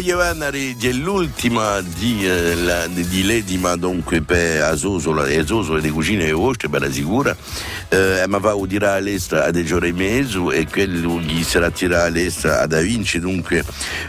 Ioannari dell'ultima di l'edima dunque per Azosola e cugine e Oste bella sicura ma va a dire all'est a De Giore Mesu e quello gli sarà tira all'est a Da Vinci dunque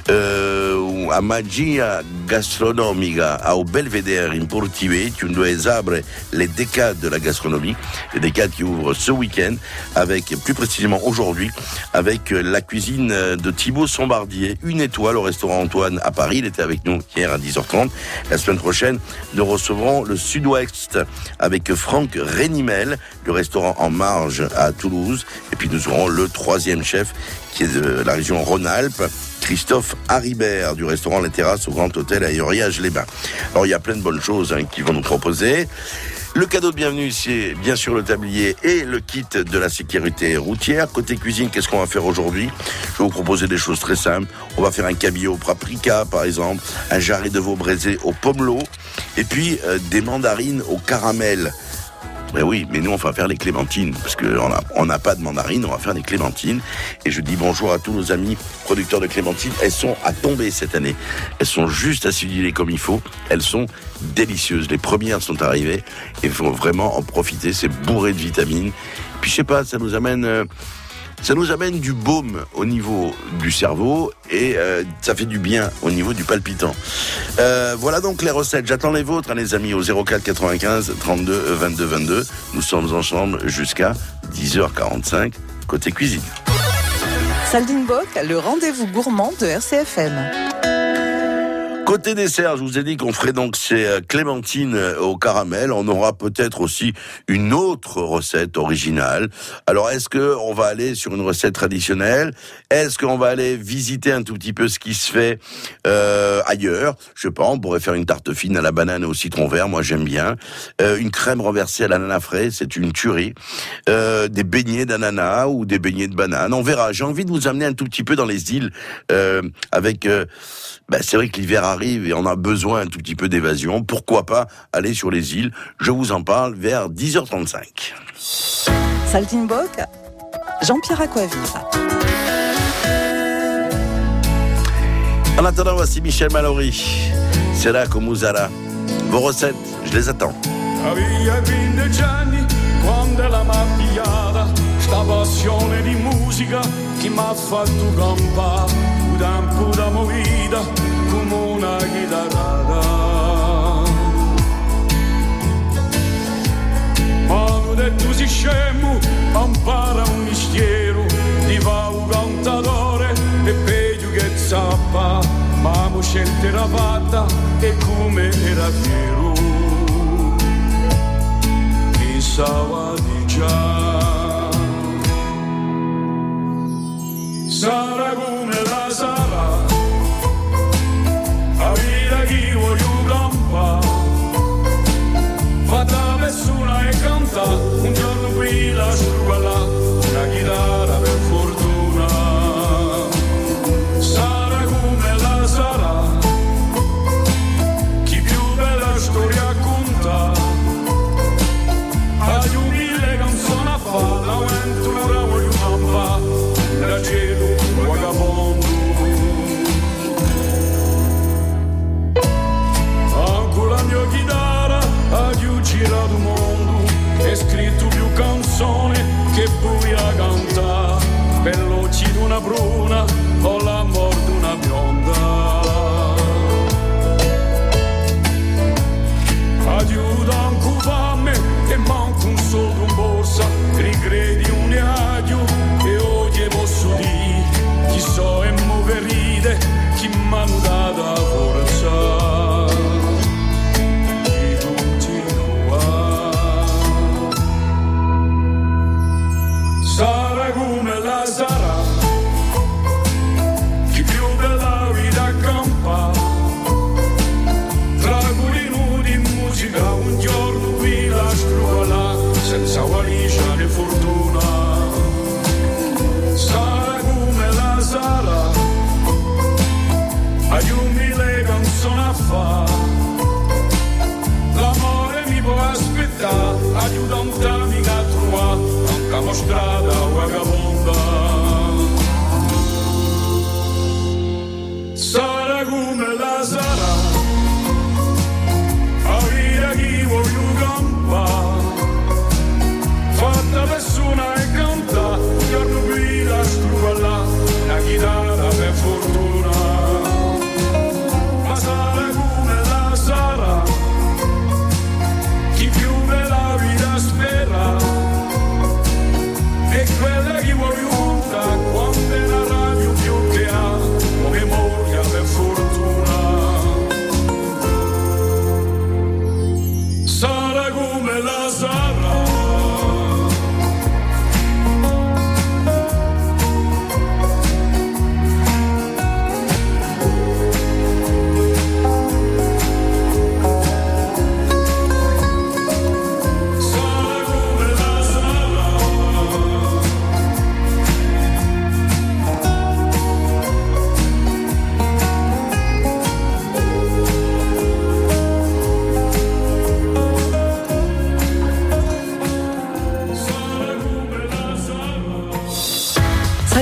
a magia gastronomica au Belvedere in Portiveti on doit examiner les décades de la gastronomie, les décades qui ouvrent ce week-end avec plus précisément aujourd'hui avec la cuisine de Thibaut Sombardier, une étoile au restaurant Antoine à Paris. Il était avec nous hier à 10h30. La semaine prochaine, nous recevrons le Sud-Ouest avec Franck Rénimel, le restaurant En Marge à Toulouse. Et puis nous aurons le troisième chef qui est de la région Rhône-Alpes, Christophe Haribert du restaurant Les Terrasses au Grand Hôtel à Uriage-les-Bains. Alors il y a plein de bonnes choses qui vont nous proposer. Le cadeau de bienvenue, c'est bien sûr le tablier et le kit de la sécurité routière. Côté cuisine, qu'est-ce qu'on va faire aujourd'hui ? Je vais vous proposer des choses très simples. On va faire un cabillaud au paprika, par exemple, un jarret de veau braisé au pomelo, et puis des mandarines au caramel. Ben oui, mais nous on va faire les clémentines, parce qu'on n'a pas de mandarines, on va faire des clémentines. Et je dis bonjour à tous nos amis producteurs de clémentines. Elles sont à tomber cette année. Elles sont juste acidulées comme il faut. Elles sont délicieuses. Les premières sont arrivées et il faut vraiment en profiter. C'est bourré de vitamines. Puis je sais pas, ça nous amène du baume au niveau du cerveau et ça fait du bien au niveau du palpitant. Voilà donc les recettes. J'attends les vôtres, les amis, au 04 95 32 22 22. Nous sommes ensemble jusqu'à 10h45 côté cuisine. Saltimbok, le rendez-vous gourmand de RCFM. Côté dessert, je vous ai dit qu'on ferait donc ces clémentines au caramel. On aura peut-être aussi une autre recette originale. Alors, est-ce que on va aller sur une recette traditionnelle ? Est-ce qu'on va aller visiter un tout petit peu ce qui se fait ailleurs ? Je sais pas, on pourrait faire une tarte fine à la banane et au citron vert. Moi, j'aime bien. Une crème renversée à l'ananas frais, c'est une tuerie. Des beignets d'ananas ou des beignets de banane. On verra. J'ai envie de vous amener un tout petit peu dans les îles avec... c'est vrai que l'hiver arrive et on a besoin un tout petit peu d'évasion. Pourquoi pas aller sur les îles ? Je vous en parle vers 10h35. Saltimbok, Jean-Pierre Aquaviva. En attendant, voici Michel Mallory. Sera come sarà. Vos recettes, je les attends. Aveva 15 anni quando la mattinata, sta passione di musica che m'ha fatto campare, un tempo da movida come una chitarrata. Ma non detto si scemo, impara un mistero, ti fa un cantatore e peggio che zappa, ma mo scelta era fatta e come era fiero. Pensava di già, sarà come la sarà, la vita che voglio campare, fatta persona e canta, un giorno qui la sciuga là, una chitarra per fortuna, sarà come la sarà, chi più bella storia racconta. Agli umili canzone a fa, l'avventura voglio campare, da cielo vagabondo.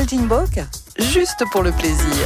Saltimbocca, juste pour le plaisir.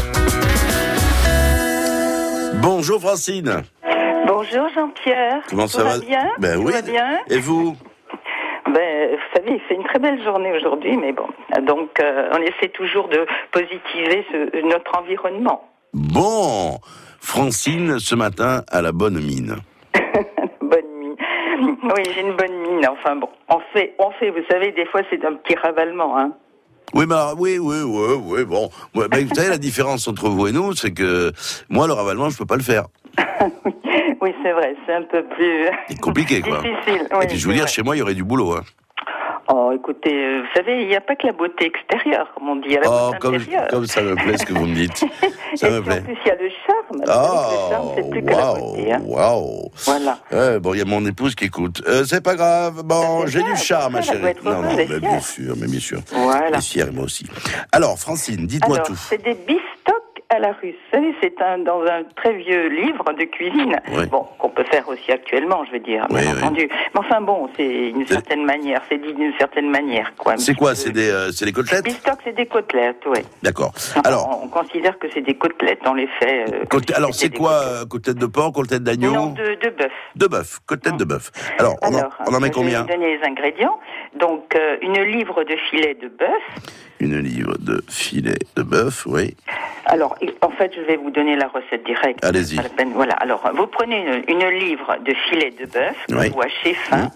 Bonjour Francine. Bonjour Jean-Pierre. Comment ça va bien? Ben oui. Va bien? Et vous? Vous savez, c'est une très belle journée aujourd'hui, mais bon. Donc, on essaie toujours de positiver notre environnement. Bon, Francine, ce matin, a la bonne mine. Bonne mine. Oui, j'ai une bonne mine. Enfin bon, on fait. Vous savez, des fois, c'est un petit ravalement, hein. Oui, mais oui, bon. Ouais, ben, vous savez, la différence entre vous et nous, c'est que moi, le ravalement, je peux pas le faire. Oui, c'est vrai, c'est un peu plus... C'est compliqué, quoi. Difficile. Et puis, je veux dire, chez moi, il y aurait du boulot, hein. Oh, écoutez, vous savez, il n'y a pas que la beauté extérieure, comme on dit, il y a la beauté intérieure. Comme ça me plaît ce que vous me dites. Ça me plaît. En plus, il y a le charme. Le charme, c'est plus que la beauté. Hein. Waouh. Voilà. Bon, il y a mon épouse qui écoute. C'est pas grave. Bon, j'ai du charme, ma chérie. Non, mais bien sûr. Voilà. Et fière, moi aussi. Alors, Francine, dites-moi tout. C'est des bistocks à la russe. Vous savez, c'est dans un très vieux livre de cuisine. Oui. Bon, qu'on peut faire aussi actuellement, je veux dire, bien entendu. Mais enfin bon, c'est une certaine manière. C'est dit d'une certaine manière, quoi. C'est quoi? C'est des côtelettes? Bistocks, c'est des côtelettes, oui. D'accord. Enfin, Alors, on considère que c'est des côtelettes. On les fait. Alors, c'est quoi? Côtelettes de porc, côtelettes d'agneau? Non, de bœuf. De bœuf. Côtelettes de bœuf. Alors, on en met combien? Je vais vous donner les ingrédients. Donc, une livre de filet de bœuf. Une livre de filet de bœuf, oui. Alors, en fait, je vais vous donner la recette directe. Allez-y. Voilà. Alors, vous prenez une livre de filet de bœuf, vous hachez fin,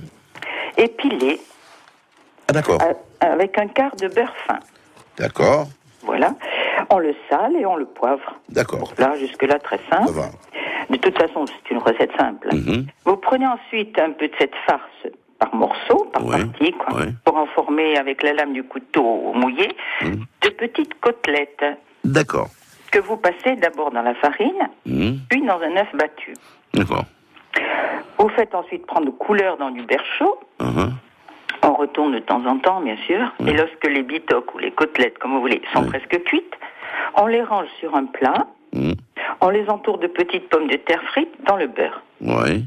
épilé. Ah, d'accord. Avec un quart de beurre fin. D'accord. Voilà. On le sale et on le poivre. D'accord. Là, jusque-là, très simple. Ça va. De toute façon, c'est une recette simple. Vous prenez ensuite un peu de cette farce par morceaux, par partie, quoi, pour en former avec la lame du couteau mouillé de petites côtelettes. D'accord. Que vous passez d'abord dans la farine, puis dans un œuf battu. D'accord. Vous faites ensuite prendre couleur dans du beurre chaud. On retourne de temps en temps, bien sûr. Et lorsque les bistocks ou les côtelettes, comme vous voulez, sont presque cuites, on les range sur un plat. On les entoure de petites pommes de terre frites dans le beurre. Oui.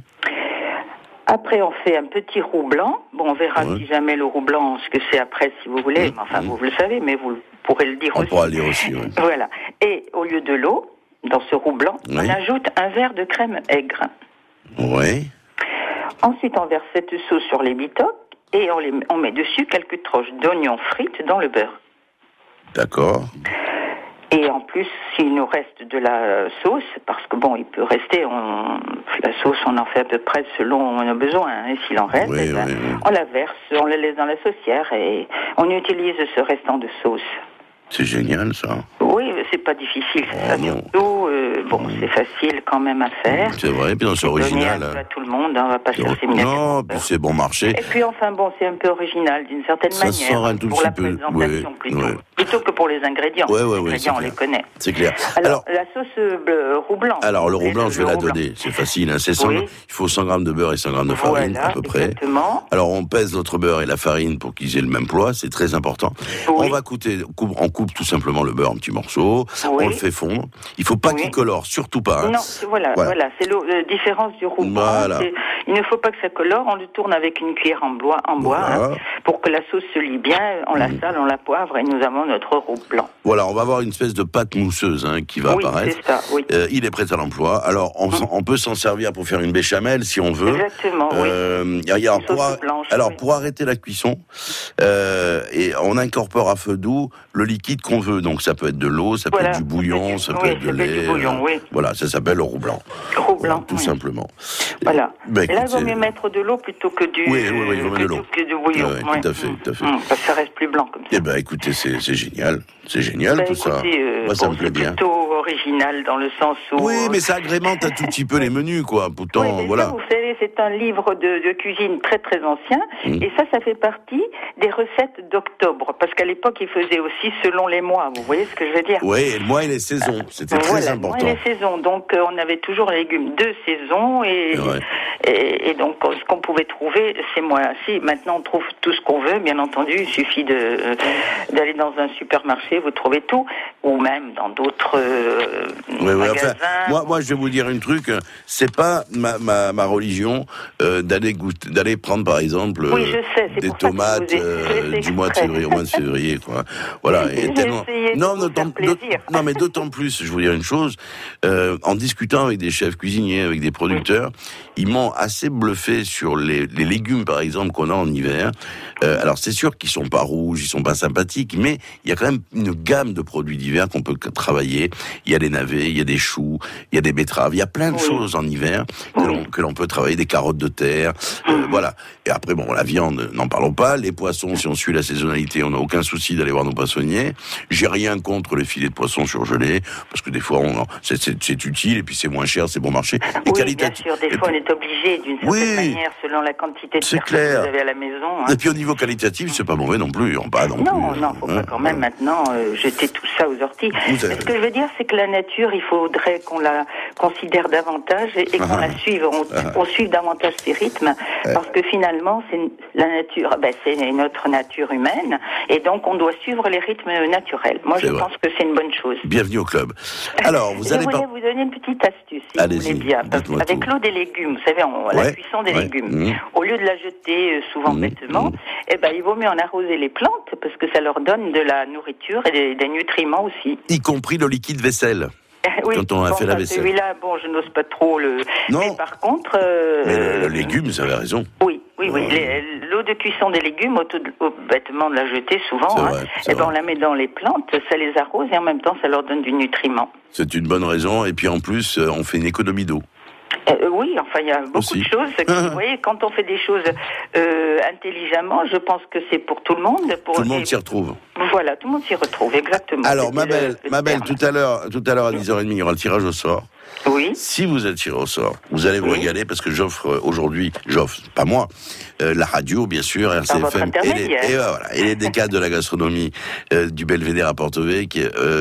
Après, on fait un petit roux blanc. Bon, on verra si jamais le roux blanc, ce que c'est après, si vous voulez. Enfin, vous le savez, mais vous pourrez le dire aussi. On pourra le dire aussi, oui. Voilà. Et au lieu de l'eau, dans ce roux blanc, on ajoute un verre de crème aigre. Oui. Ensuite, on verse cette sauce sur les bistocks et on met dessus quelques tranches d'oignons frites dans le beurre. D'accord. Et en plus, s'il nous reste de la sauce, parce que bon, il peut rester, la sauce, on en fait à peu près selon nos besoins. Et s'il en reste, on la verse, on la laisse dans la saucière et on utilise ce restant de sauce. C'est génial, ça. Oui, c'est pas difficile, c'est ça. Surtout, c'est facile quand même à faire. C'est vrai, puis c'est original. À tout le monde, on va pas chercher une. Non, puis c'est bon marché. Et puis enfin, c'est un peu original d'une certaine manière. Ça sort un tout pour petit la peu. présentation plutôt que pour les ingrédients. Les ingrédients, on les connaît. C'est clair. Alors la sauce roux blanc. Alors le roux blanc, je vais la donner. C'est facile, hein. Il faut 100 grammes de beurre et 100 grammes de farine, à peu près. Exactement. Alors on pèse notre beurre et la farine pour qu'ils aient le même poids, c'est très important. On va on coupe tout simplement le beurre en petits morceaux, on le fait fondre. Il faut pas qu'il colore, surtout pas. Hein. Non, voilà, c'est la différence du roux blanc. Il ne faut pas que ça colore, on le tourne avec une cuillère en bois, pour que la sauce se lie bien, on la sale, on la poivre et nous avons notre roux blanc. Voilà, on va avoir une espèce de pâte mousseuse qui va apparaître. C'est ça, il est prêt à l'emploi. Alors, on peut s'en servir pour faire une béchamel si on veut. Exactement, pour arrêter la cuisson, et on incorpore à feu doux le liquide qu'on veut. Donc, ça peut être de l'eau, ça peut être du bouillon, ça peut être de lait. Voilà, ça s'appelle le roux blanc. Roux blanc, tout simplement. Voilà. Là, il vaut mieux mettre de l'eau plutôt que du bouillon. Tout à fait. Parce que ça reste plus blanc comme ça. Eh ben, écoutez, c'est génial. C'est génial tout ça. Moi, ça me plaît bien. C'est plutôt original dans le sens où... Oui, mais ça agrémente un tout petit peu les menus, quoi. Pourtant, ça, vous savez, c'est un livre de cuisine très très ancien. Et ça fait partie des recettes d'octobre. Parce qu'à l'époque, il faisait aussi selon les mois. Vous voyez ce que je veux dire? Oui, et le mois et les saisons. C'était très important. Le mois et les saisons. Donc, on avait toujours les légumes de saison. Et donc, ce qu'on pouvait trouver ces mois-ci. Maintenant, on trouve tout ce qu'on veut, bien entendu. Il suffit d'aller dans un supermarché, vous trouvez tout. Ou même dans d'autres magasins. Enfin, moi, je vais vous dire un truc. C'est pas ma religion d'aller prendre, par exemple, des tomates du mois de février, au mois de février, quoi. Voilà. Et tellement... Non, mais d'autant plus, je vais vous dire une chose. En discutant avec des chefs cuisiniers, avec des producteurs, ils m'ont assez bluffé sur les légumes, par exemple, qu'on a en hiver. Alors, c'est sûr qu'ils sont pas rouges, ils sont pas sympathiques, mais il y a quand même une gamme de produits d'hiver qu'on peut travailler. Il y a des navets, il y a des choux, il y a des betteraves, il y a plein de choses en hiver que l'on peut travailler, des carottes de terre, voilà. Et après, bon, la viande, n'en parlons pas. Les poissons, si on suit la saisonnalité, on n'a aucun souci d'aller voir nos poissonniers. J'ai rien contre les filets de poissons surgelés, parce que des fois, c'est utile, et puis c'est moins cher, c'est bon marché. Et bien sûr, des fois, on est obligé d'une certaine manière, selon la quantité de personnes que vous avez à la maison. Et puis au niveau qualitatif, c'est pas mauvais non plus. Non, faut pas quand même maintenant jeter tout ça aux orties. Ce que je veux dire, c'est que la nature, il faudrait qu'on la considère davantage et qu'on la suive, on suive davantage ses rythmes, parce que finalement, c'est la nature, c'est notre nature humaine, et donc on doit suivre les rythmes naturels. Moi, je pense que c'est une bonne chose. Bienvenue au club. Alors, je voulais vous donner une petite astuce, si vous voulez bien. Avec l'eau des légumes, vous savez, la cuisson des légumes, au lieu de la jeter souvent bêtement, il vaut mieux en arroser les plantes, parce que ça leur donne de la nourriture et des nutriments aussi. Y compris le liquide vaisselle. Quand on a fait la vaisselle. Celui-là, je n'ose pas trop Non. Mais par contre... mais le légume, vous avez raison. Oui. L'eau de cuisson des légumes, bêtement de la jeter souvent, on la met dans les plantes, ça les arrose et en même temps, ça leur donne du nutriment. C'est une bonne raison. Et puis en plus, on fait une économie d'eau. Oui, il y a beaucoup de choses. Vous voyez, quand on fait des choses intelligemment, je pense que c'est pour tout le monde. Tout le monde s'y retrouve. Voilà, tout le monde s'y retrouve, exactement. Alors, ma belle, tout à l'heure à 10h30, il y aura le tirage au sort. Oui. Si vous êtes tiré au sort, vous allez vous régaler parce que j'offre, pas moi, la radio, bien sûr, RCFM, et les décades de la gastronomie du Belvédère à Porto-Vecchio,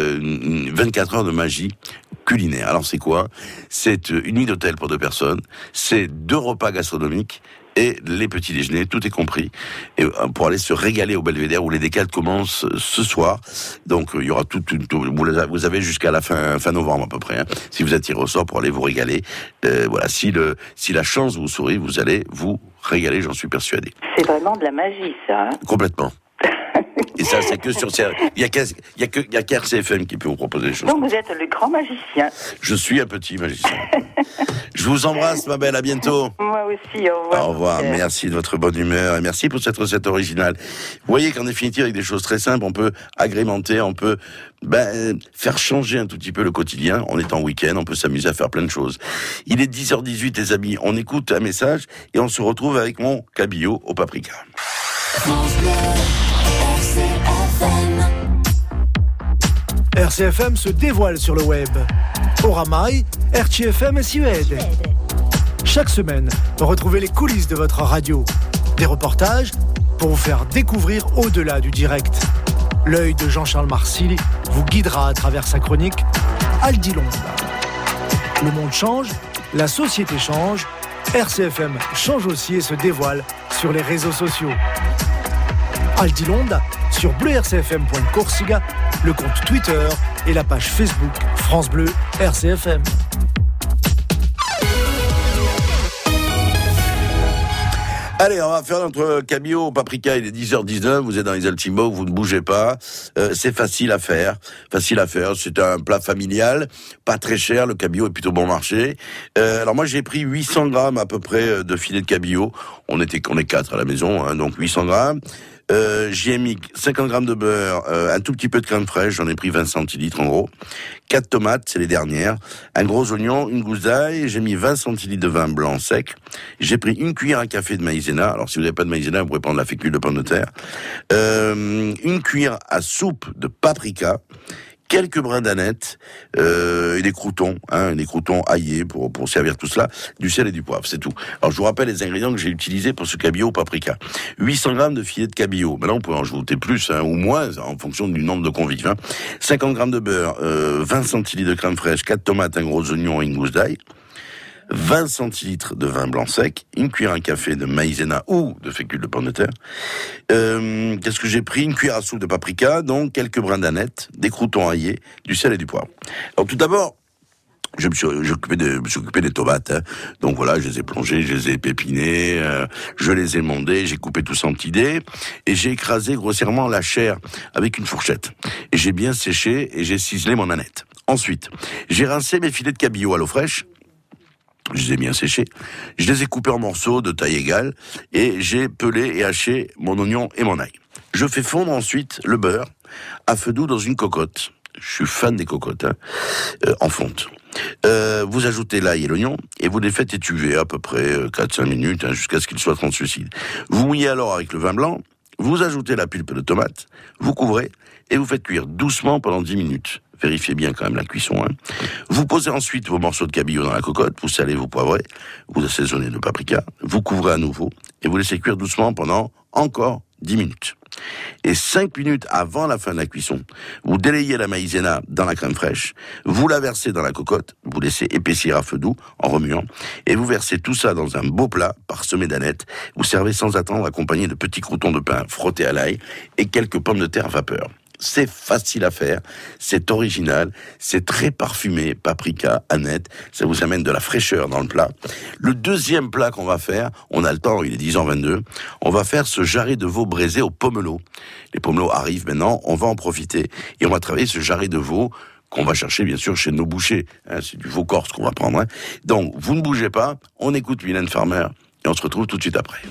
24 heures de magie culinaire. Alors c'est quoi ? C'est une nuit d'hôtel pour 2 personnes, c'est 2 repas gastronomiques, et les petits déjeuners, tout est compris, et pour aller se régaler au Belvédère où les décades commencent ce soir. Donc il y aura vous avez jusqu'à la fin novembre à peu près, si vous êtes tiré au sort pour aller vous régaler. Voilà, si la chance vous sourit, vous allez vous régaler, j'en suis persuadé. C'est vraiment de la magie, ça. Complètement. Et ça, c'est que sur... Il y a qu'RCFM qui peut vous proposer des choses. Donc vous êtes le grand magicien. Je suis un petit magicien. Je vous embrasse, ma belle, à bientôt. Moi aussi, au revoir. Au revoir, merci de votre bonne humeur et merci pour cette recette originale. Vous voyez qu'en définitive, avec des choses très simples, on peut agrémenter, on peut faire changer un tout petit peu le quotidien. On est en week-end, on peut s'amuser à faire plein de choses. Il est 10h18, les amis. On écoute un message et on se retrouve avec mon cabillaud au paprika. RCFM se dévoile sur le web. Oramai, RCFM et Suède. Chaque semaine, retrouvez les coulisses de votre radio. Des reportages pour vous faire découvrir au-delà du direct. L'œil de Jean-Charles Marsili vous guidera à travers sa chronique Aldi Londa. Le monde change, la société change, RCFM change aussi et se dévoile sur les réseaux sociaux. Aldi Londa sur bleurcfm.corsica, le compte Twitter et la page Facebook France Bleu RCFM. Allez, on va faire notre cabillaud au paprika. Il est 10h19, vous êtes dans les Altimbo, vous ne bougez pas. C'est facile à faire. C'est un plat familial, pas très cher. Le cabillaud est plutôt bon marché. Alors moi, j'ai pris 800 grammes à peu près de filet de cabillaud. On est 4 à la maison, donc 800 grammes. J'y ai mis 50 grammes de beurre, un tout petit peu de crème fraîche, j'en ai pris 20 centilitres en gros, 4 tomates, c'est les dernières, un gros oignon, une gousse d'ail, j'ai mis 20 centilitres de vin blanc sec, j'ai pris une cuillère à café de maïzena, alors si vous n'avez pas de maïzena, vous pouvez prendre la fécule de pomme de terre, une cuillère à soupe de paprika, quelques brins d'aneth et des croutons, des croutons aillés pour servir tout cela, du sel et du poivre, c'est tout. Alors je vous rappelle les ingrédients que j'ai utilisés pour ce cabillaud au paprika. 800 grammes de filet de cabillaud, maintenant on peut en ajouter plus ou moins en fonction du nombre de convives. 50 grammes de beurre, 20 centilitres de crème fraîche, 4 tomates, un gros oignon et une gousse d'ail. 20 centilitres de vin blanc sec, une cuillère à café de maïzena ou de fécule de pomme de terre. Qu'est-ce que j'ai pris? Une cuillère à soupe de paprika, donc quelques brins d'aneth, des croûtons aillés, du sel et du poivre. Alors tout d'abord, je me suis occupé des tomates, hein. Donc voilà, je les ai plongées, je les ai pépinées, je les ai mondées, j'ai coupé tout ça en petits dés, et j'ai écrasé grossièrement la chair avec une fourchette. Et j'ai bien séché et j'ai ciselé mon aneth. Ensuite, j'ai rincé mes filets de cabillaud à l'eau fraîche, je les ai bien séchés, je les ai coupés en morceaux de taille égale, et j'ai pelé et haché mon oignon et mon ail. Je fais fondre ensuite le beurre à feu doux dans une cocotte. Je suis fan des cocottes, hein, en fonte. Vous ajoutez l'ail et l'oignon et vous les faites étuver à peu près 4-5 minutes, hein, jusqu'à ce qu'ils soient translucides. Vous mouillez alors avec le vin blanc, vous ajoutez la pulpe de tomate, vous couvrez et vous faites cuire doucement pendant 10 minutes. Vérifiez bien quand même la cuisson, hein. Vous posez ensuite vos morceaux de cabillaud dans la cocotte, vous salez, vous poivrez, vous assaisonnez de paprika, vous couvrez à nouveau et vous laissez cuire doucement pendant encore 10 minutes. Et 5 minutes avant la fin de la cuisson, vous délayez la maïzena dans la crème fraîche, vous la versez dans la cocotte, vous laissez épaissir à feu doux en remuant, et vous versez tout ça dans un beau plat parsemé d'anettes. Vous servez sans attendre accompagné de petits croûtons de pain frottés à l'ail et quelques pommes de terre vapeur. C'est facile à faire, c'est original, c'est très parfumé, paprika, aneth, ça vous amène de la fraîcheur dans le plat. Le deuxième plat qu'on va faire, on a le temps, il est 10h22, on va faire ce jarret de veau braisé au pomelo. Les pomelos arrivent maintenant, on va en profiter et on va travailler ce jarret de veau qu'on va chercher bien sûr chez nos bouchers. Hein, c'est du veau corse qu'on va prendre. Hein. Donc, vous ne bougez pas, on écoute Mylène Farmer et on se retrouve tout de suite après.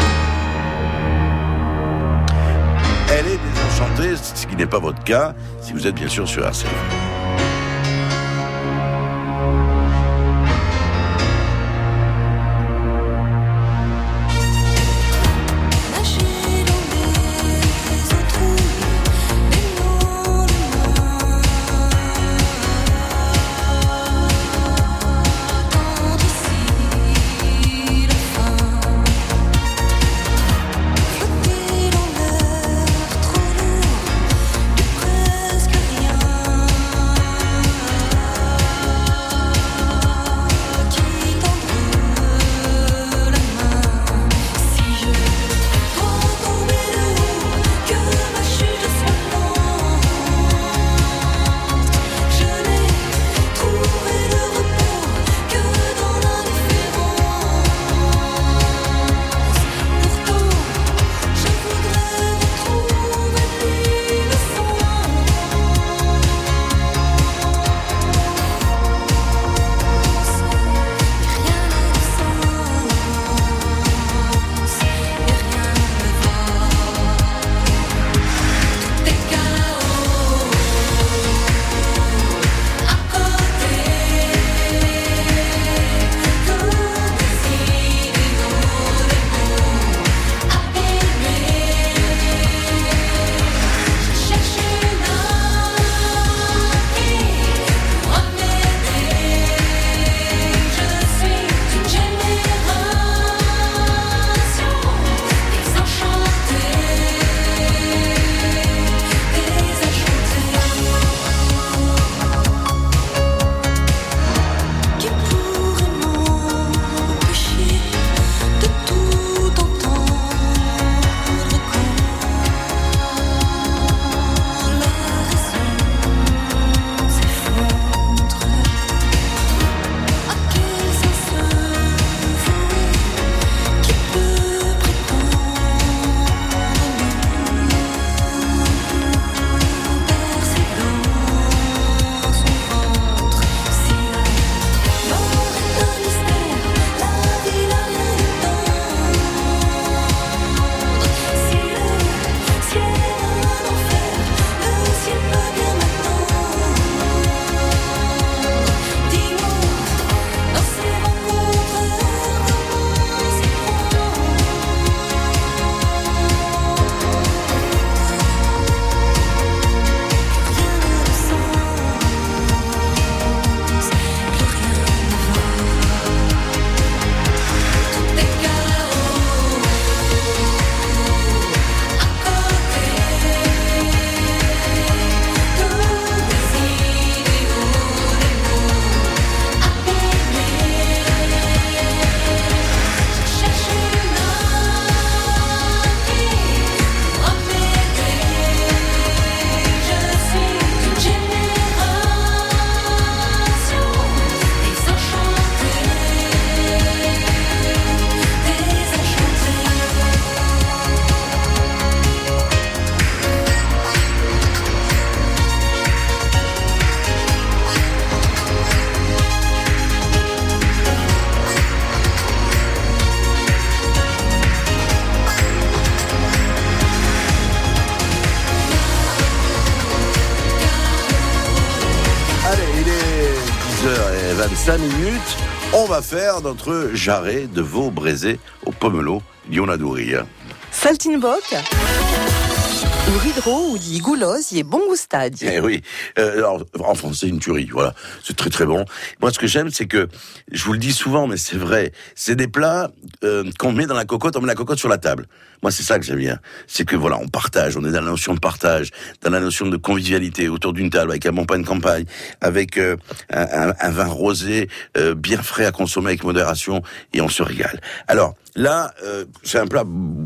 Elle est désenchantée, ce qui n'est pas votre cas, si vous êtes bien sûr sur RCF. Presque rien. 5 minutes, on va faire notre jarret de veau braisé au pomelo di una doria. Saltimbocca, ou ridro, ou di gulosi et bon gustadi. Eh oui, alors, en français, une tuerie, voilà. C'est très très bon. Moi, ce que j'aime, c'est que, je vous le dis souvent, mais c'est vrai, c'est des plats qu'on met dans la cocotte, on met la cocotte sur la table. Moi, c'est ça que j'aime bien. C'est que voilà, on partage, on est dans la notion de partage, dans la notion de convivialité autour d'une table, avec un bon pain de campagne, avec un vin rosé bien frais à consommer avec modération, et on se régale. Alors, là, c'est un plat...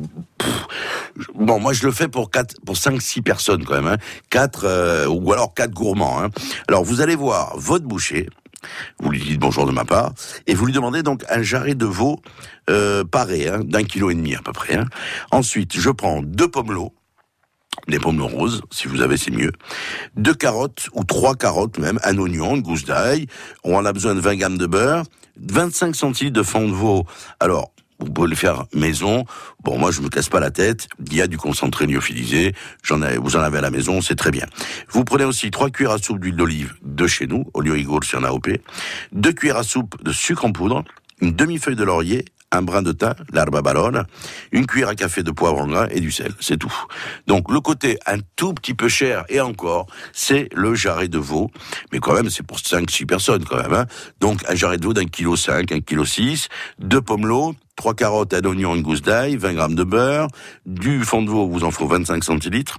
Bon, moi je le fais pour 5-6 personnes quand même, hein. 4 ou alors 4 gourmands. Hein. Alors vous allez voir votre boucher, vous lui dites bonjour de ma part, et vous lui demandez donc un jarret de veau paré, hein, d'1,5 kg à peu près. Hein. Ensuite, je prends 2 pomelos, des pommes roses, si vous avez, c'est mieux. 2 carottes, ou 3 carottes même, un oignon, une gousse d'ail. On en a besoin de 20 grammes de beurre, 25 centilitres de fond de veau. Alors, vous pouvez le faire maison. Bon, moi, je me casse pas la tête. Il y a du concentré lyophilisé. Vous en avez à la maison, c'est très bien. Vous prenez aussi 3 cuillères à soupe d'huile d'olive de chez nous, olio igor si en AOP, 2 cuillères à soupe de sucre en poudre, une demi-feuille de laurier, un brin de thym, l'herba barone, une cuillère à café de poivre en gras et du sel. C'est tout. Donc, le côté un tout petit peu cher, et encore, c'est le jarret de veau. Mais quand même, c'est pour 5-6 personnes, quand même, hein. Donc, un jarret de veau d'1,5 kg, 1,6 kg, 2 pomelos, 3 carottes, un oignon, une gousse d'ail, 20 grammes de beurre, du fond de veau, vous en faut 25 centilitres,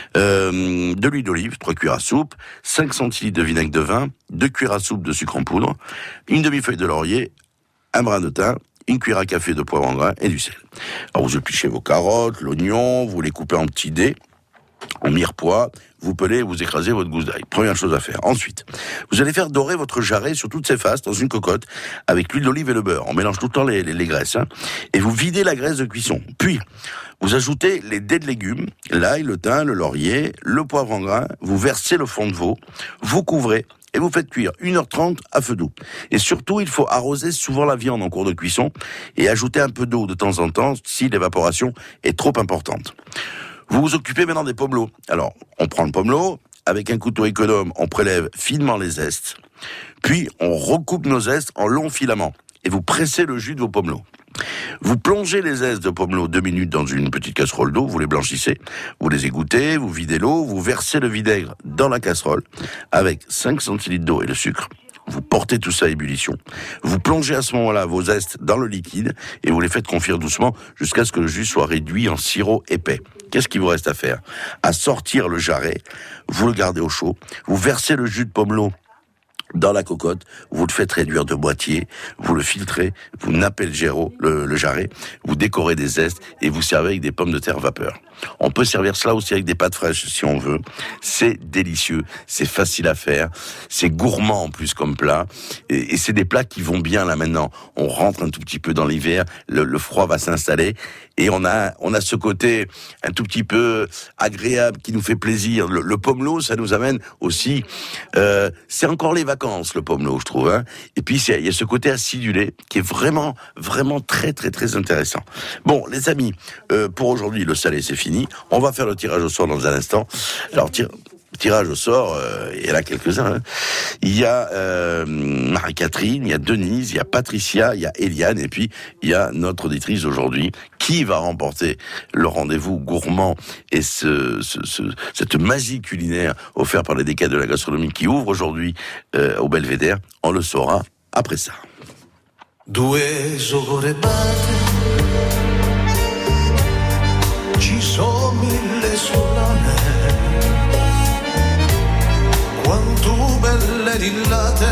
de l'huile d'olive, 3 cuillères à soupe, 5 centilitres de vinaigre de vin, 2 cuillères à soupe de sucre en poudre, une demi-feuille de laurier, un brin de thym, une cuillère à café de poivre en gras et du sel. Alors vous épluchez vos carottes, l'oignon, vous les coupez en petits dés, en mirepoix, vous pelez, vous écrasez votre gousse d'ail. Première chose à faire. Ensuite, vous allez faire dorer votre jarret sur toutes ses faces dans une cocotte avec l'huile d'olive et le beurre. On mélange tout le temps les graisses. Hein, et vous videz la graisse de cuisson. Puis, vous ajoutez les dés de légumes, l'ail, le thym, le laurier, le poivre en grains. Vous versez le fond de veau, vous couvrez et vous faites cuire 1h30 à feu doux. Et surtout, il faut arroser souvent la viande en cours de cuisson et ajouter un peu d'eau de temps en temps si l'évaporation est trop importante. Vous vous occupez maintenant des pomelos. Alors, on prend le pomelo, avec un couteau économe, on prélève finement les zestes, puis on recoupe nos zestes en longs filaments et vous pressez le jus de vos pomelos. Vous plongez les zestes de pomelo 2 minutes dans une petite casserole d'eau, vous les blanchissez, vous les égouttez, vous videz l'eau, vous versez le vinaigre dans la casserole avec 5 centilitres d'eau et le sucre. Vous portez tout ça à ébullition. Vous plongez à ce moment-là vos zestes dans le liquide et vous les faites confire doucement jusqu'à ce que le jus soit réduit en sirop épais. Qu'est-ce qu'il vous reste à faire ? À sortir le jarret, vous le gardez au chaud, vous versez le jus de pomelo dans la cocotte, vous le faites réduire de moitié, vous le filtrez, vous nappez le jarret, vous décorez des zestes et vous servez avec des pommes de terre vapeur. On peut servir cela aussi avec des pâtes fraîches si on veut. C'est délicieux, c'est facile à faire, c'est gourmand en plus comme plat. Et c'est des plats qui vont bien là maintenant. On rentre un tout petit peu dans l'hiver, le froid va s'installer et on a ce côté un tout petit peu agréable qui nous fait plaisir. Le pomelo, ça nous amène aussi... c'est encore les vacances, le pomelo, je trouve. Hein. Et puis il y a ce côté acidulé qui est vraiment, vraiment très, très, très intéressant. Bon, les amis, pour aujourd'hui, le salé, c'est fini. On va faire le tirage au sort dans un instant. Alors, tirage au sort, il y en a quelques-uns. Hein. Il y a Marie-Catherine, il y a Denise, il y a Patricia, il y a Eliane, et puis il y a notre auditrice aujourd'hui qui va remporter le rendez-vous gourmand et cette magie culinaire offerte par les décades de la gastronomie qui ouvre aujourd'hui au Belvédère. On le saura après ça. Ci sono 1000 solane, quanto belle dillate,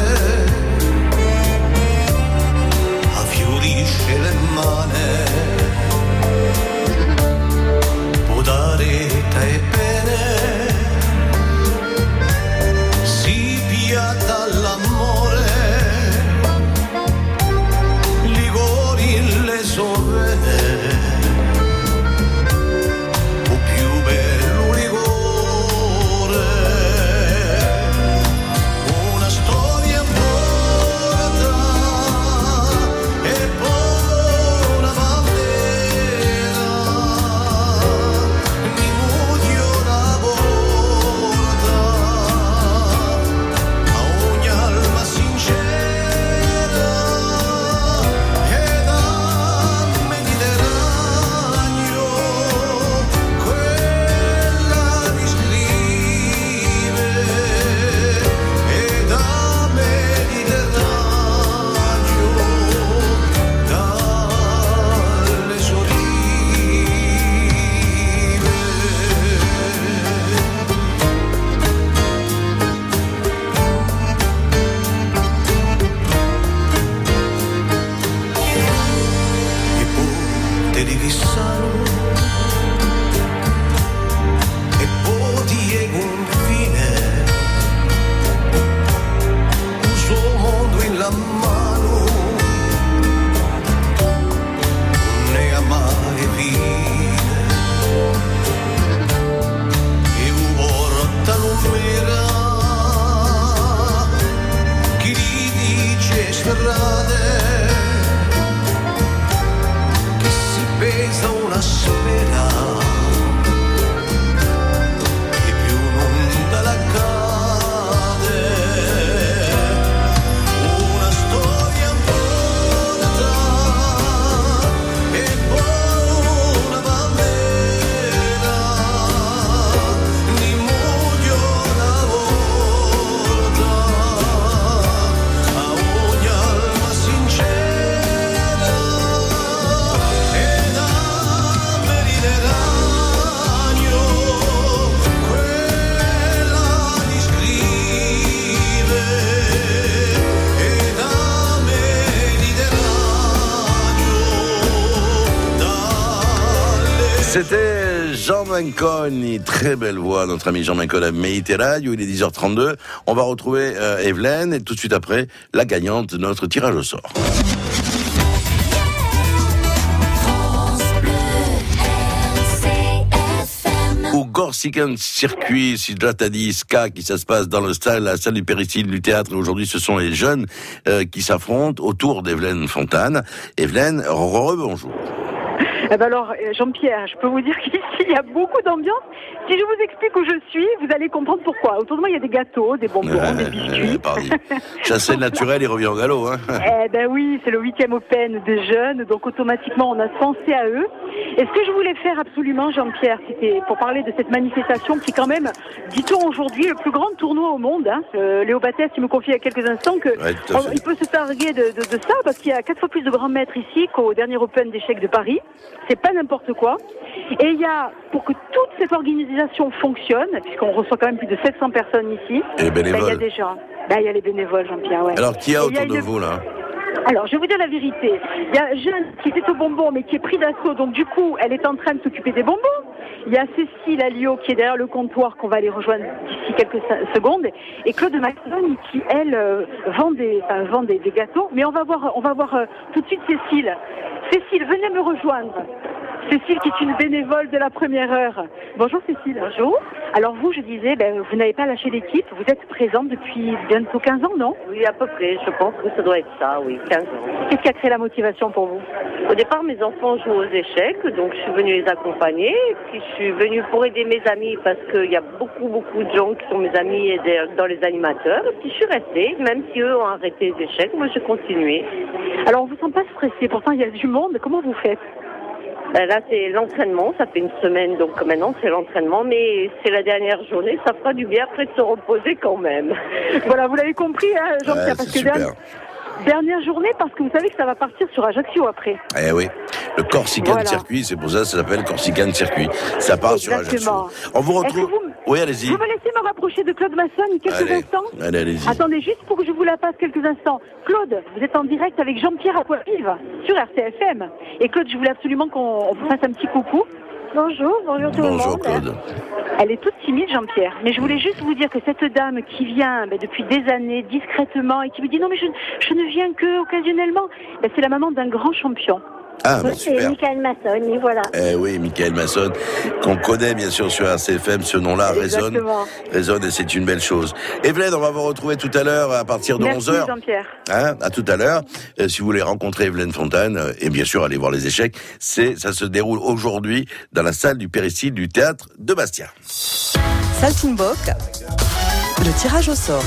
affiorisce le mani, può dare te bene, si piatta l'amore, ligori le sovene. Una storia buona e buona di chissà e poi ti confine un suo mondo in la mano ne ha mai fine e vorrà non mera chi gli dice strade che si pesa una sfera e più non la cade una storia importa e poi una bandera di muglio una volta a ogni alma sincera e da Mediterraneo quella descrive e da Mediterraneo dalle C'était Jean Manconi, très belle voix, notre ami Jean Manconi à Méditerranée, il est 10h32. On va retrouver Evelyne et tout de suite après, la gagnante de notre tirage au sort. Au Corsican Circuit, si je t'ai dit Ska, qui ça se passe dans la salle du Péristyle du théâtre. Et aujourd'hui, ce sont les jeunes qui s'affrontent autour d'Evelyne Fontane. Evelyne, rebonjour. Eh ben alors, Jean-Pierre, je peux vous dire qu'ici, il y a beaucoup d'ambiance. Si je vous explique où je suis, vous allez comprendre pourquoi. Autour de moi, il y a des gâteaux, des bonbons, des biscuits. Chasser le naturel, il revient au galop. Hein. Eh ben oui, c'est le 8e Open des jeunes, donc automatiquement, on a pensé à eux. Et ce que je voulais faire absolument, Jean-Pierre, c'était pour parler de cette manifestation qui est quand même, dit-on aujourd'hui, le plus grand tournoi au monde. Hein. Léo Battès, il me confie il y a quelques instants qu'il peut se targuer de ça, parce qu'il y a 4 fois plus de grands maîtres ici qu'au dernier Open d'échecs de Paris. C'est pas n'importe quoi. Et il y a, pour que toute cette organisation fonctionne, puisqu'on reçoit quand même plus de 700 personnes ici, et les bénévoles. Il y a des gens. Il y a les bénévoles, Jean-Pierre, ouais. Alors, qui y a autour de vous, là ? Alors, je vais vous dire la vérité. Il y a Jeanne qui était au bonbon, mais qui est pris d'assaut, donc du coup, elle est en train de s'occuper des bonbons. Il y a Cécile Alliot qui est derrière le comptoir, qu'on va aller rejoindre d'ici quelques secondes, et Claude Macron qui, elle, vend des gâteaux. Mais on va voir tout de suite Cécile. Cécile, venez me rejoindre. Cécile qui est une bénévole de la première heure. Bonjour Cécile. Bonjour. Alors vous, je disais, vous n'avez pas lâché l'équipe, vous êtes présente depuis bientôt 15 ans, non ? Oui, à peu près, je pense que ça doit être ça, oui, 15 ans. Qu'est-ce qui a créé la motivation pour vous ? Au départ, mes enfants jouent aux échecs, donc je suis venue les accompagner, puis je suis venue pour aider mes amis, parce qu'il y a beaucoup de gens qui sont mes amis et dans les animateurs, et puis je suis restée, même si eux ont arrêté les échecs, moi j'ai continué. Alors on vous sent pas stressé, pourtant il y a du monde, comment vous faites ? Là, c'est l'entraînement. Ça fait une semaine, donc maintenant, c'est l'entraînement. Mais c'est la dernière journée. Ça fera du bien après de se reposer quand même. Voilà, vous l'avez compris, hein, Jean-Pierre, parce que dernière journée, parce que vous savez que ça va partir sur Ajaccio après. Eh oui, le Corsican Circuit, c'est pour ça que ça s'appelle Corsican Circuit. Ça part sur Ajaccio. On vous retrouve... Oui, allez-y. Vous me laissez me rapprocher de Claude Masson quelques instants ? Allez-y. Attendez, juste pour que je vous la passe quelques instants. Claude, vous êtes en direct avec Jean-Pierre à Poix-Vive sur RCFM. Et Claude, je voulais absolument qu'on vous fasse un petit coucou. Bonjour tout le monde. Bonjour Claude. Elle est toute timide, Jean-Pierre. Mais je voulais juste vous dire que cette dame qui vient depuis des années, discrètement, et qui me dit « Non, mais je ne viens que occasionnellement », c'est la maman d'un grand champion. Ah, bon, super. C'est Michael Masson, voilà. Eh oui, Michael Masson, qu'on connaît bien sûr sur RCFM, ce nom-là résonne et c'est une belle chose. Evelyne, on va vous retrouver tout à l'heure à partir de 11h. Merci Jean-Pierre. À tout à l'heure. Si vous voulez rencontrer Evelyne Fontane, et bien sûr aller voir les échecs, ça se déroule aujourd'hui dans la salle du Péristyle du théâtre de Bastia. Saltimboc, le tirage au sort.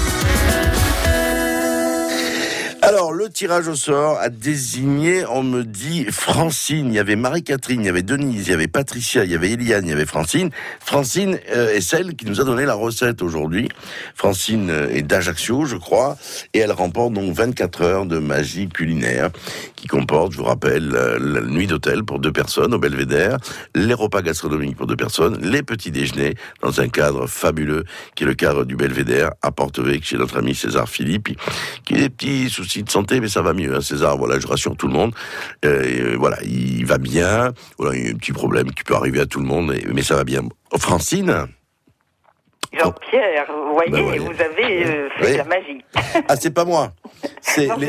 Alors, le tirage au sort a désigné, on me dit, Francine. Il y avait Marie-Catherine, il y avait Denise, il y avait Patricia, il y avait Eliane, il y avait Francine. Francine est celle qui nous a donné la recette aujourd'hui. Francine est d'Ajaccio, je crois, et elle remporte donc 24 heures de magie culinaire qui comporte, je vous rappelle, la nuit d'hôtel pour 2 personnes au Belvédère, les repas gastronomiques pour 2 personnes, les petits déjeuners dans un cadre fabuleux qui est le cadre du Belvédère à Porto-Vecchio chez notre ami César Philippe, qui a des petits soucis soucis de santé, mais ça va mieux, hein, César. Voilà, je rassure tout le monde. Voilà, il va bien. Voilà, il y a un petit problème qui peut arriver à tout le monde, mais ça va bien. Francine? Jean-Pierre, vous voyez, vous avez fait la magie. Ah, c'est pas moi. C'est la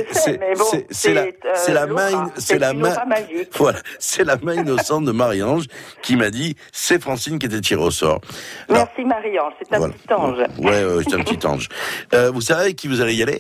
main innocente de Marie-Ange qui m'a dit c'est Francine qui était tirée au sort. Alors, merci Marie-Ange, c'est un petit ange. Ouais, c'est un petit ange. Vous savez avec qui vous allez y aller?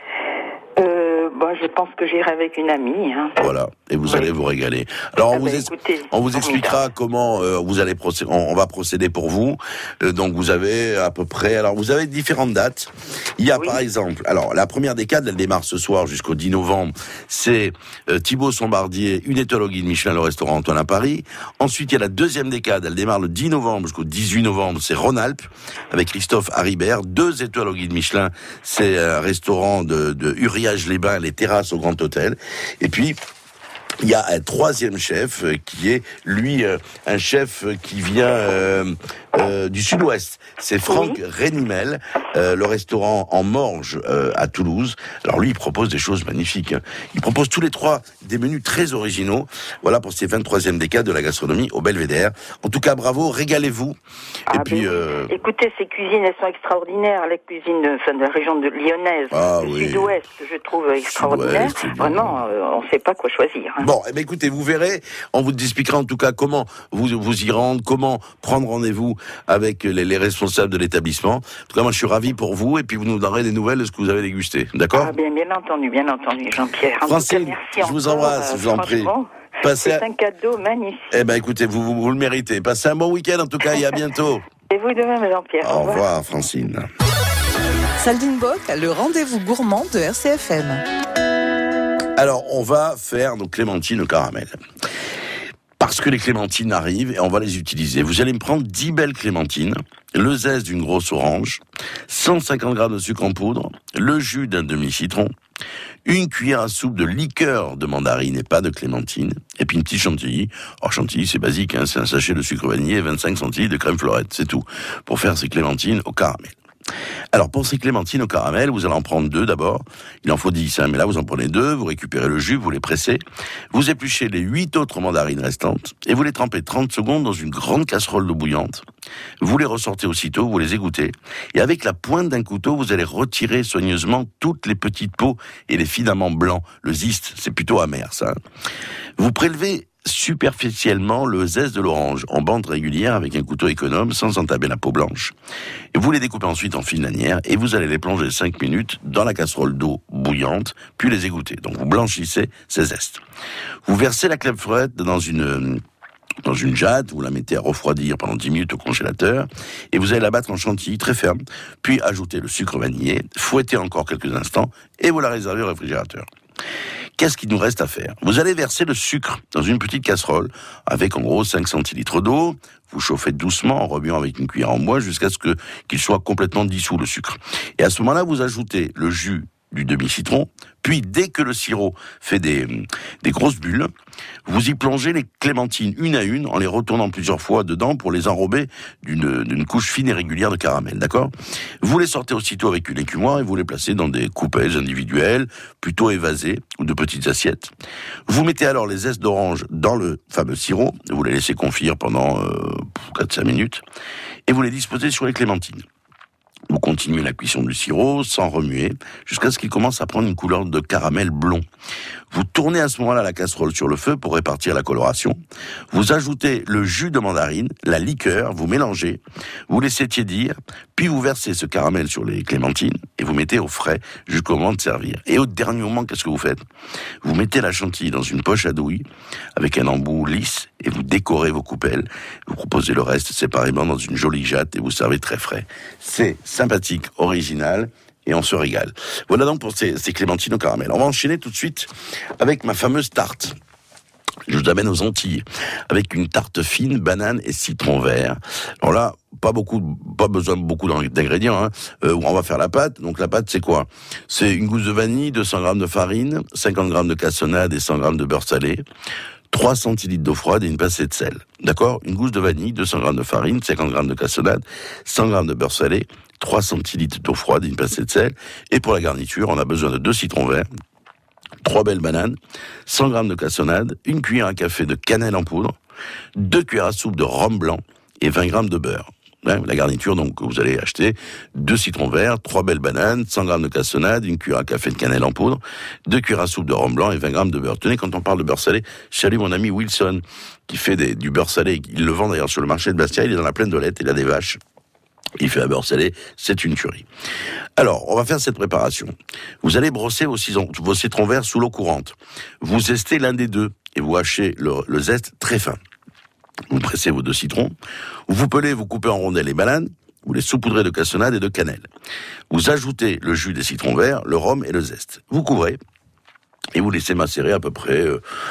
Je pense que j'irai avec une amie. Hein. Voilà, et vous allez vous régaler. Alors on vous expliquera comment vous allez procéder. On va procéder pour vous. Donc vous avez à peu près. Alors vous avez différentes dates. Il y a par exemple. Alors la première décade, elle démarre ce soir jusqu'au 10 novembre. C'est Thibaut Sombardier, une étoile au guide Michelin, le restaurant Antoine à Paris. Ensuite il y a la deuxième décade. Elle démarre le 10 novembre jusqu'au 18 novembre. C'est Rhône-Alpes avec Christophe Haribert, 2 étoiles au guide Michelin. C'est un restaurant de Uriage-les-Bains, les terrasses au Grand Hôtel. Et puis il y a un troisième chef qui est, lui, un chef qui vient du sud-ouest. C'est Franck Rénimel, le restaurant En Morge à Toulouse. Alors lui, il propose des choses magnifiques. Hein. Il propose tous les 3 des menus très originaux. Voilà pour ces 23e décades de la gastronomie au Belvédère. En tout cas, bravo, régalez-vous. Et puis, écoutez, ces cuisines, elles sont extraordinaires. Les cuisines de la région de lyonnaise, du sud-ouest, que je trouve extraordinaire. Vraiment, on ne sait pas quoi choisir. Hein. Bon, écoutez, vous verrez, on vous expliquera en tout cas comment vous y rendre, comment prendre rendez-vous avec les responsables de l'établissement. En tout cas, moi, je suis ravi pour vous, et puis vous nous donnerez des nouvelles de ce que vous avez dégusté. D'accord ? Bien entendu, Jean-Pierre. Francine, je vous embrasse, je vous en prie. C'est un cadeau magnifique. Écoutez, vous le méritez. Passez un bon week-end, en tout cas, et à bientôt. Et vous de même, Jean-Pierre. Au revoir, Francine. Saltimbanque, le rendez-vous gourmand de RCFM. Alors, on va faire nos clémentines au caramel. Parce que les clémentines arrivent et on va les utiliser. Vous allez me prendre 10 belles clémentines, le zeste d'une grosse orange, 150 grammes de sucre en poudre, le jus d'un demi-citron, une cuillère à soupe de liqueur de mandarine et pas de clémentine, et puis une petite chantilly. Alors chantilly, c'est basique, hein, c'est un sachet de sucre vanillé et 25 centilitres de crème fleurette, c'est tout, pour faire ces clémentines au caramel. Alors pour ces clémentines au caramel, vous allez en prendre 2 d'abord. Il en faut 10, hein, mais là vous en prenez 2, vous récupérez le jus, vous les pressez, vous épluchez les 8 autres mandarines restantes et vous les trempez 30 secondes dans une grande casserole d'eau bouillante. Vous les ressortez aussitôt, vous les égouttez et avec la pointe d'un couteau, vous allez retirer soigneusement toutes les petites peaux et les filaments blancs. Le zeste, c'est plutôt amer ça. Vous prélevez superficiellement le zeste de l'orange en bande régulière avec un couteau économe sans entamer la peau blanche. Et vous les découpez ensuite en fines lanières et vous allez les plonger 5 minutes dans la casserole d'eau bouillante, puis les égoutter. Donc vous blanchissez ces zestes. Vous versez la crème fleurette dans une jatte, vous la mettez à refroidir pendant 10 minutes au congélateur et vous allez la battre en chantilly très ferme, puis ajouter le sucre vanillé, fouetter encore quelques instants et vous la réservez au réfrigérateur. Qu'est-ce qu'il nous reste à faire ? Vous allez verser le sucre dans une petite casserole avec en gros 5 centilitres d'eau. Vous chauffez doucement en remuant avec une cuillère en bois jusqu'à ce qu'il soit complètement dissous le sucre. Et à ce moment-là, vous ajoutez le jus du demi-citron, puis dès que le sirop fait des grosses bulles, vous y plongez les clémentines une à une en les retournant plusieurs fois dedans pour les enrober d'une couche fine et régulière de caramel, d'accord ? Vous les sortez aussitôt avec une écumoire et vous les placez dans des coupelles individuelles, plutôt évasées, ou de petites assiettes. Vous mettez alors les zestes d'orange dans le fameux sirop, vous les laissez confire pendant 4-5 minutes, et vous les disposez sur les clémentines. Vous continuez la cuisson du sirop sans remuer jusqu'à ce qu'il commence à prendre une couleur de caramel blond. Vous tournez à ce moment-là la casserole sur le feu pour répartir la coloration. Vous ajoutez le jus de mandarine, la liqueur, vous mélangez, vous laissez tiédir, puis vous versez ce caramel sur les clémentines et vous mettez au frais jusqu'au moment de servir. Et au dernier moment, qu'est-ce que vous faites ? Vous mettez la chantilly dans une poche à douille avec un embout lisse et vous décorez vos coupelles. Vous proposez le reste séparément dans une jolie jatte et vous servez très frais. C'est sympathique, original, et on se régale. Voilà donc pour ces clémentines au caramel. On va enchaîner tout de suite avec ma fameuse tarte. Je vous amène aux Antilles, avec une tarte fine, banane et citron vert. Alors là, pas besoin de beaucoup d'ingrédients, hein. On va faire la pâte. Donc la pâte, c'est quoi ? C'est une gousse de vanille, 200 grammes de farine, 50 grammes de cassonade et 100 grammes de beurre salé, 3 centilitres d'eau froide et une pincée de sel. D'accord ? Une gousse de vanille, 200 grammes de farine, 50 grammes de cassonade, 100 grammes de beurre salé, 3 centilitres d'eau froide et une pincée de sel. Et pour la garniture, on a besoin de 2 citrons verts, 3 belles bananes, 100 grammes de cassonade, 1 cuillère à café de cannelle en poudre, 2 cuillères à soupe de rhum blanc et 20 grammes de beurre. La garniture, donc, vous allez acheter 2 citrons verts, 3 belles bananes, 100 grammes de cassonade, 1 cuillère à café de cannelle en poudre, 2 cuillères à soupe de rhum blanc et 20 grammes de beurre. Tenez, quand on parle de beurre salé, je salue mon ami Wilson, qui fait du beurre salé. Il le vend d'ailleurs sur le marché de Bastia, il est dans la plaine d'Olette, il a des vaches. Il fait un beurre salé, c'est une tuerie. Alors, on va faire cette préparation. Vous allez brosser vos citrons verts sous l'eau courante. Vous zestez l'un des deux et vous hachez le zeste très fin. Vous pressez vos 2 citrons, vous pelez, vous coupez en rondelles les bananes, vous les saupoudrez de cassonade et de cannelle. Vous ajoutez le jus des citrons verts, le rhum et le zeste. Vous couvrez et vous laissez macérer à peu près,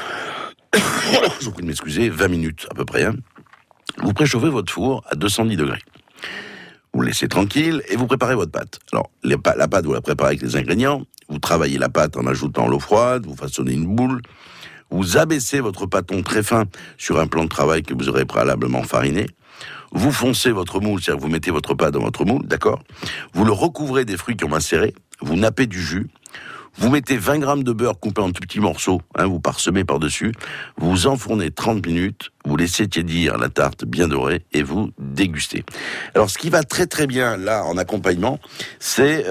je vous prie de m'excuser, 20 minutes à peu près. Vous préchauffez votre four à 210 degrés. Vous laissez tranquille et vous préparez votre pâte. Alors, la pâte, vous la préparez avec les ingrédients. Vous travaillez la pâte en ajoutant l'eau froide, vous façonnez une boule. Vous abaissez votre pâton très fin sur un plan de travail que vous aurez préalablement fariné. Vous foncez votre moule, c'est-à-dire que vous mettez votre pâte dans votre moule, d'accord ? Vous le recouvrez des fruits qui ont macéré. Vous nappez du jus. Vous mettez 20 grammes de beurre coupé en tout petits morceaux, vous parsemez par-dessus. Vous enfournez 30 minutes. Vous laissez tiédir la tarte bien dorée et vous dégustez. Alors, ce qui va très très bien là en accompagnement, c'est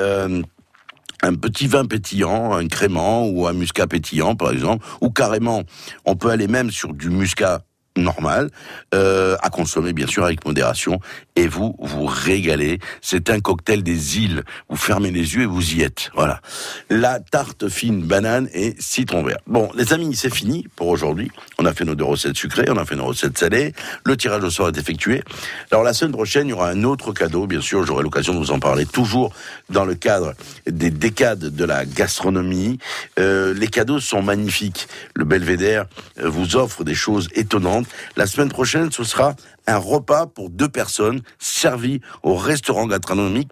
un petit vin pétillant, un crément ou un muscat pétillant par exemple, ou carrément, on peut aller même sur du muscat normal, à consommer bien sûr avec modération, et vous régalez. C'est un cocktail des îles. Vous fermez les yeux et vous y êtes. Voilà. La tarte fine banane et citron vert. Bon, les amis, c'est fini pour aujourd'hui. On a fait nos 2 recettes sucrées, on a fait nos recettes salées. Le tirage au sort est effectué. Alors la semaine prochaine, il y aura un autre cadeau. Bien sûr, j'aurai l'occasion de vous en parler, toujours dans le cadre des décades de la gastronomie. Les cadeaux sont magnifiques. Le Belvédère vous offre des choses étonnantes. La semaine prochaine, ce sera un repas pour 2 personnes servi au restaurant gastronomique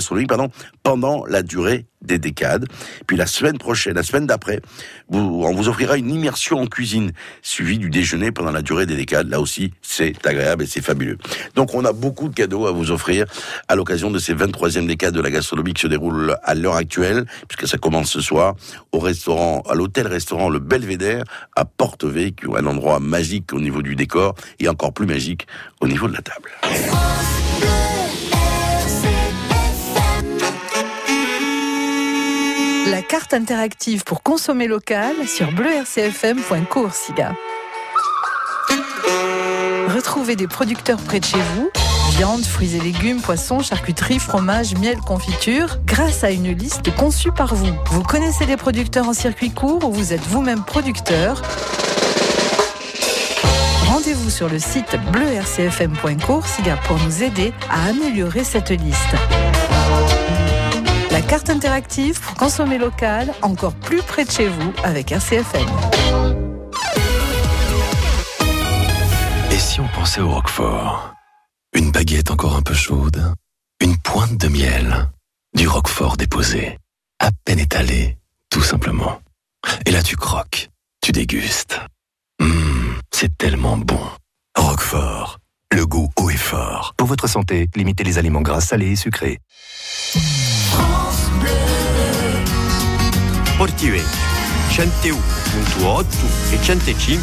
pendant la durée des décades. Puis la semaine d'après, on vous offrira une immersion en cuisine, suivie du déjeuner pendant la durée des décades. Là aussi, c'est agréable et c'est fabuleux. Donc on a beaucoup de cadeaux à vous offrir à l'occasion de ces 23e décades de la gastronomie qui se déroulent à l'heure actuelle, puisque ça commence ce soir, à l'hôtel-restaurant Le Belvédère, à Porto-Vecchio, un endroit magique au niveau du décor et encore plus magique au niveau de la table. La carte interactive pour consommer local sur bleu-rcfm.coursiga. Retrouvez des producteurs près de chez vous, viande, fruits et légumes, poissons, charcuterie, fromage, miel, confiture, grâce à une liste conçue par vous. Vous connaissez des producteurs en circuit court ou vous êtes vous-même producteur ? Rendez-vous sur le site bleu-rcfm.coursiga pour nous aider à améliorer cette liste. La carte interactive pour consommer local, encore plus près de chez vous avec RCFM. Et si on pensait au Roquefort ? Une baguette encore un peu chaude, une pointe de miel, du Roquefort déposé, à peine étalé, tout simplement. Et là tu croques, tu dégustes. C'est tellement bon. Roquefort, le goût haut et fort. Pour votre santé, limitez les aliments gras, salés et sucrés. Portivecchio, 101.8 e 105.4.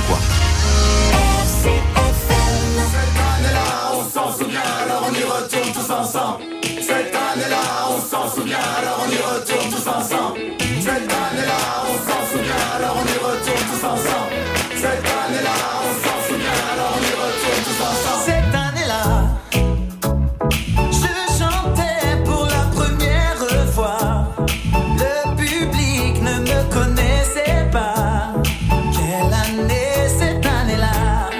Cette année-là, on s'en souvient, alors on y retourne tous ensemble. Cette année-là, on s'en souvient, alors on y retourne tous ensemble. Cette année-là, on s'en souvient, alors on y retourne tous ensemble. Cette année-là, on s'en souvient, alors on y retourne tous ensemble. Cette année-là, je chantais pour la première fois. Le public ne me connaissait pas. Quelle année, cette année-là.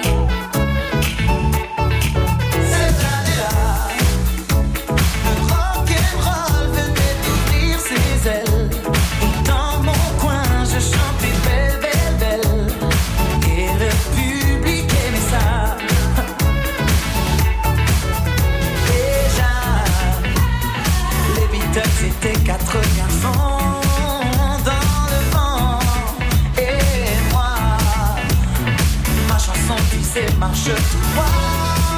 Cette année-là, le rock'n'roll venait d'ouvrir ses ailes. Et dans mon coin, je chantais belle, belle, belle. Et le public aimait ça. Déjà, les Beatles étaient 4 garçons dans le vent. Et moi, ma chanson disait marche tout droit.